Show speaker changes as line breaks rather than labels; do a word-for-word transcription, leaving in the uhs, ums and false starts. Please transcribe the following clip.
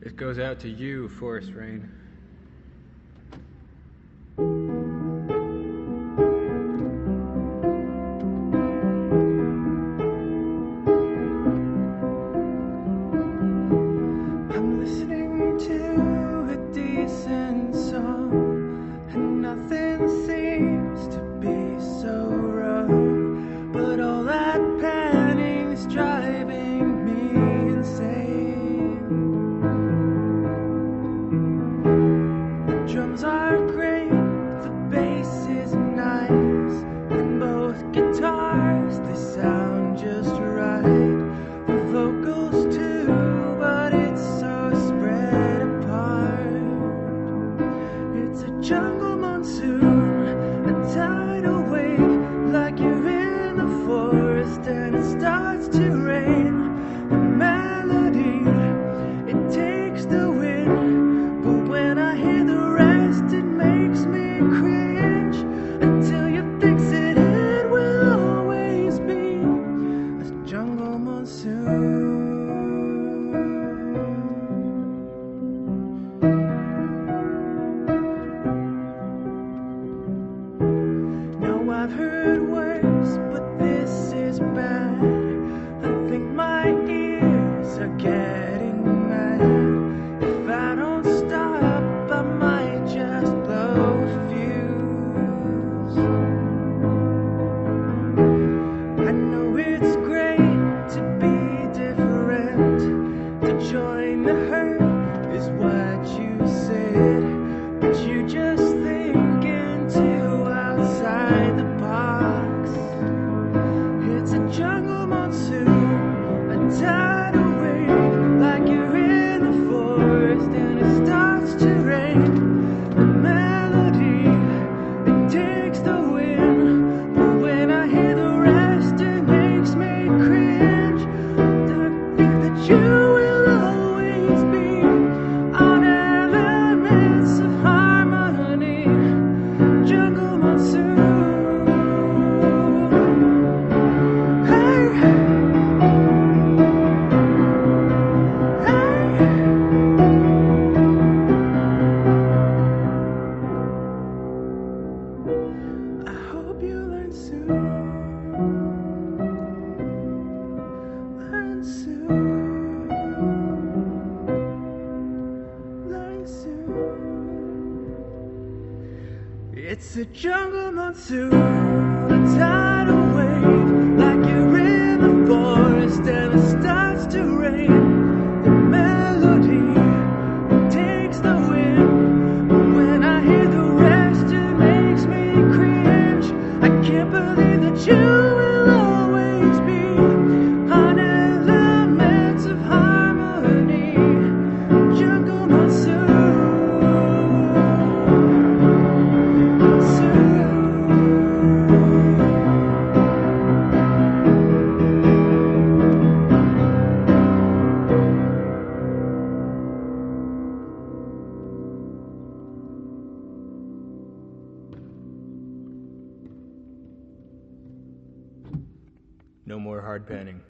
It goes out to you, Forest Rain.
I'm listening to a decent song, and nothing seems to be so wrong, but all that panic is driving me insane. The drums are great, the bass is nice, and both guitars, they sound just right. The vocals too, but it's so spread apart. It's a jungle monsoon, a tidal wave, like you're in the forest and it starts to rain. The melody, it takes the wind, but when I hear the rest it makes me cringe. Until you fix it, it will always be a jungle monsoon. Now I've heard worse, but this is bad. I think my ears are getting mad. If I don't stop, I might just blow a fuse. I know it's great to be different, to join the herd is what you said, but you just thinking too outside the box. It's a jungle monsoon, a tidal wave, like you're in the forest and it starts to rain. The melody, it takes the wind, but when I hear the rest it makes me cringe. I think that you will always be on elements of harmony. Jungle monsoon. Hey, hey. I hope you learn soon. Learn soon. Learn soon. It's a jungle monsoon, a tidal wave, like you're in the forest and it starts to rain. The melody, it takes the wind, but when I hear the rest it makes me cringe. I can't believe that you will always be on elements of harmony. Jungle monsoon.
No more hard panning.